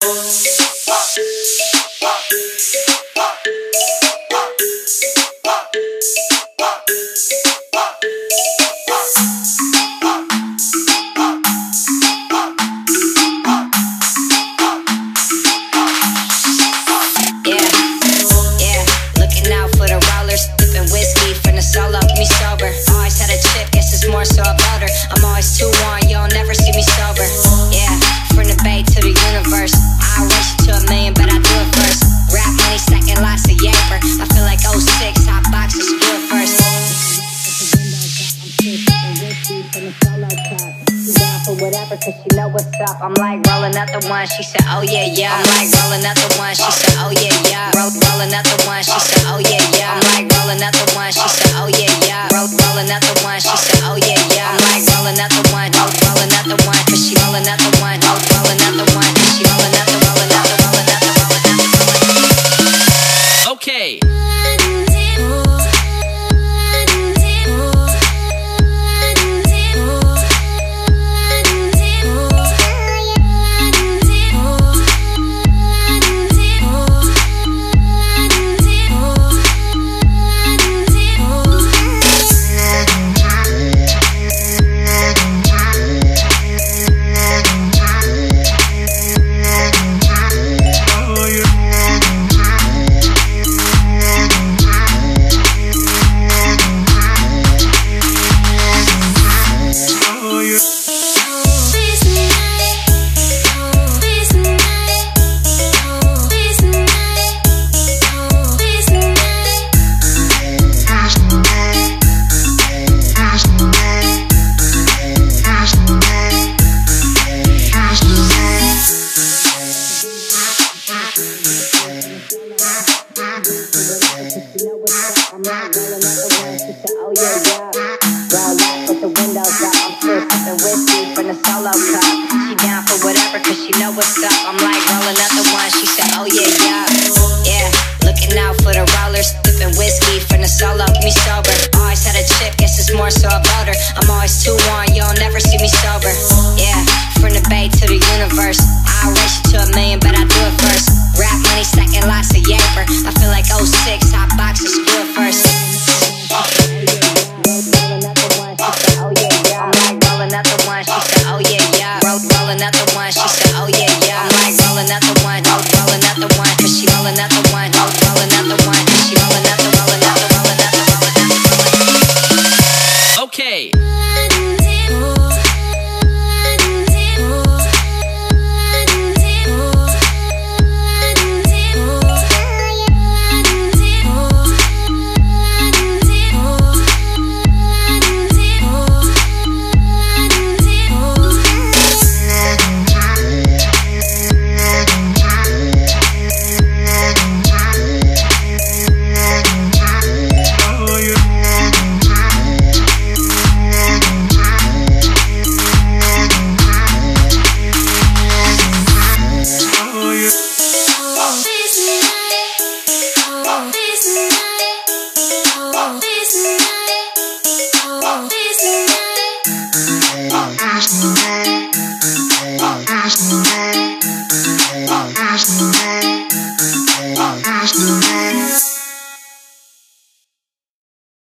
Cause she know what's up. I'm like rolling up the one. She said, oh yeah, yeah. I'm like rolling up the one. She said, oh yeah, yeah. Rolling up the one. She said, oh yeah, yeah. I'm like rolling up the one. She said, oh yeah, yeah. Rolling up the one. She said, oh yeah, yeah. I'm like rolling up the one. Rolling up the one. Cause she rolling up the one. Rolling up the one. Cause she rolling up the rolling up the rolling up the rolling up the rolling up. Okay. I'm not rolling up the one. She said, oh yeah, yeah. Roll up with the windows up. I'm still sipping whiskey from the solo cup. She down for whatever cause she know what's up. I'm like rolling up the one. She said, oh yeah, yeah. Yeah, looking out for the rollers. Sipping whiskey from the solo, keep me sober. Always had a chip, guess it's more so about her. I'm always too on, you'll never see me sober. Yeah, from the bay to the universe. I'll race you to a million, but I do it first. Rap money, stacking lots of yaper. I feel like 06, hot boxes, screw it first. Rolling up the one, she said, oh yeah, yeah. I'm like rolling up the one, she said, oh yeah, yeah. Rolling up the one, she said, oh yeah, yeah. I'm like rolling up the one, rolling up the one, cause she rolling up the one.